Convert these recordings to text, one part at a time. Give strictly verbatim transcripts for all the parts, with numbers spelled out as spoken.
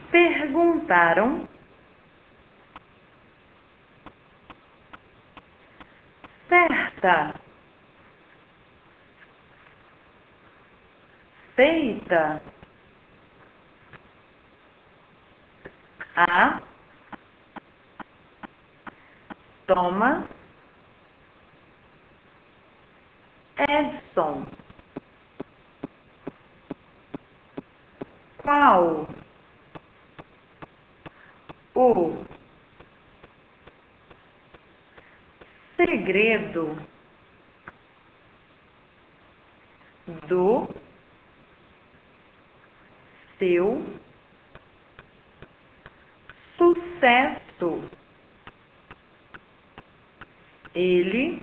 perguntaram, certa, feita, a, toma, Edson, qual, o, segredo, do, seu, sucesso, ele,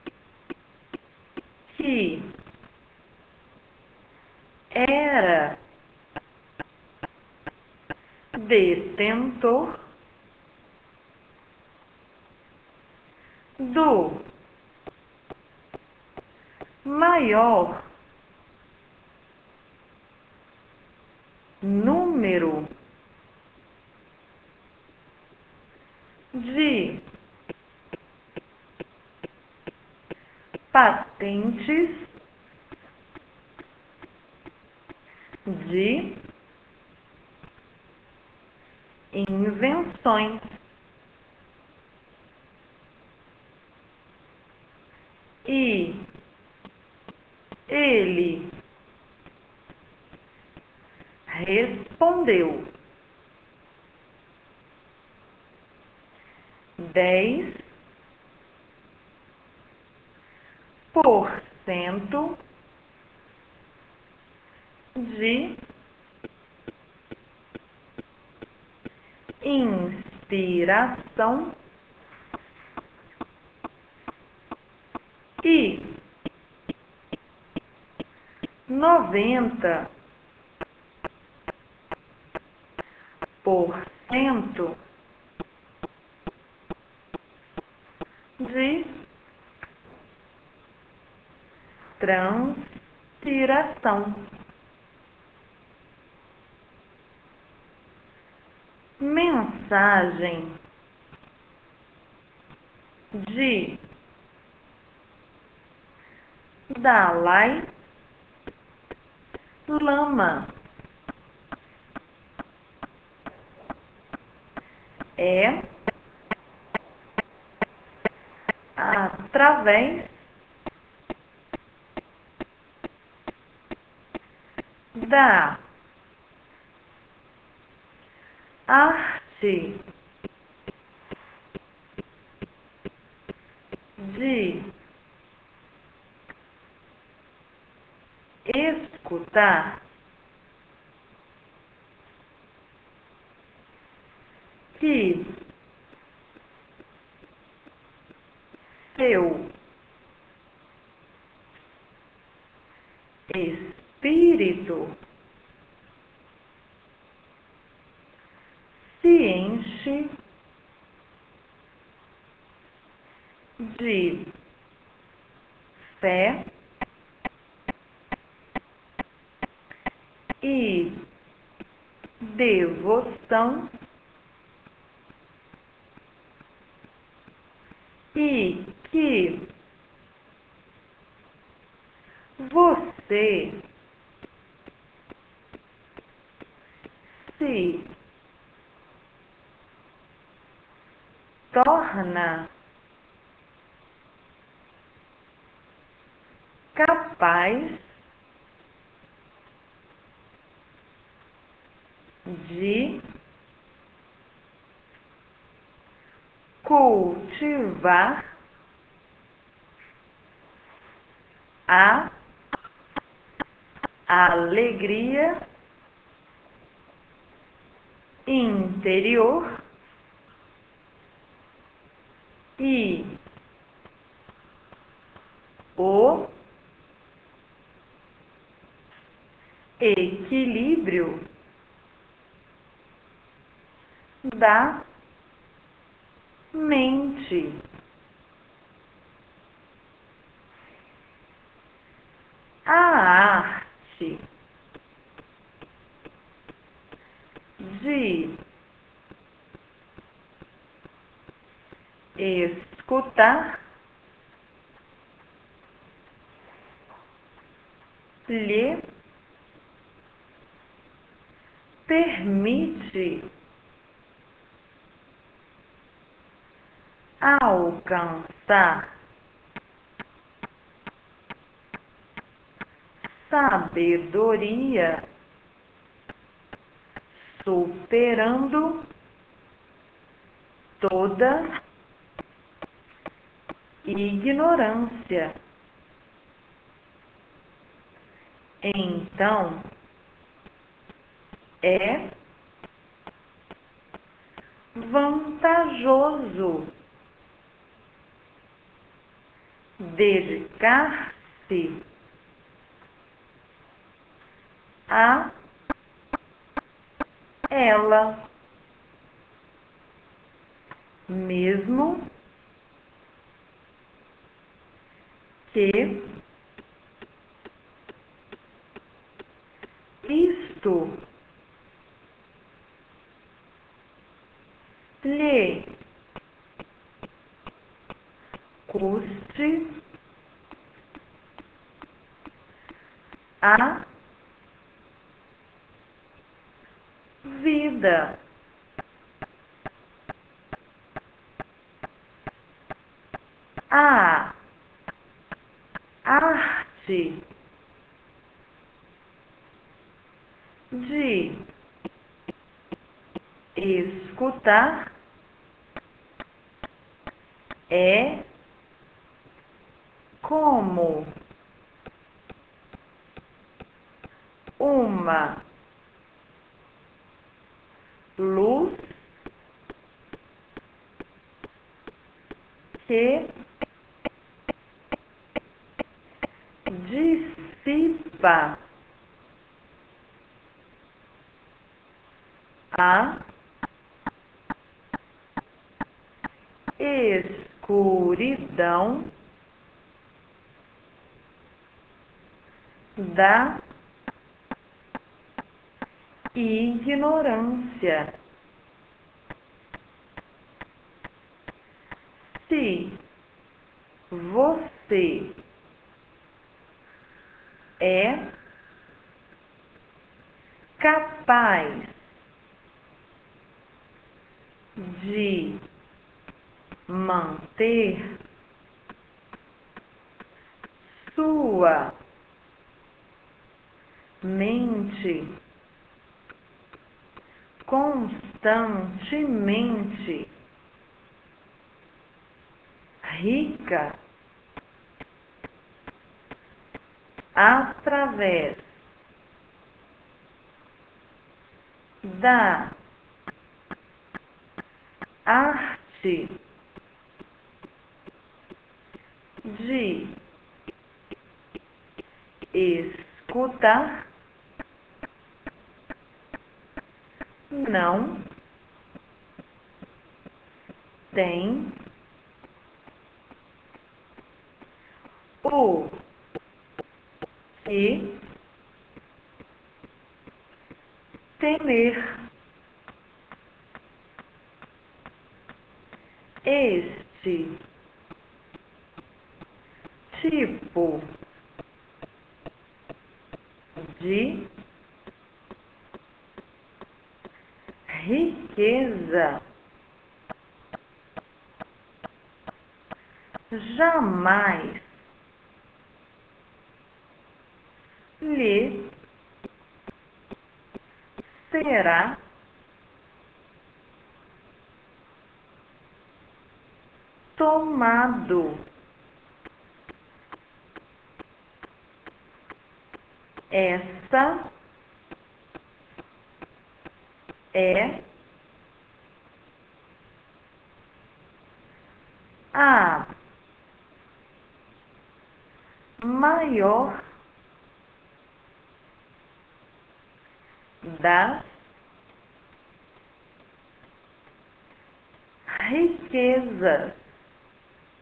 que, era, detentor, do, maior, número, de, patentes, de, invenções, e, ele, respondeu, dez por cento de inspiração e noventa por cento de transpiração. Mensagem de Dalai Lama é através da arte de escutar que seu espírito se enche de fé e devoção e que você se torna capaz de cultivar a alegria interior e o equilíbrio da mente. A arte de escutar, lhe permite alcançar sabedoria, superando toda ignorância. Então, é vantajoso dedicar-se a ela, mesmo que isto lhe custe a vida. A arte de escutar é como uma luz que dissipa a escuridão da ignorância. Se você é capaz de manter sua mente constantemente rica através da arte de escutar, não tem o que temer. Este tipo de riqueza jamais lhe será tomado. Essa é a maior das riquezas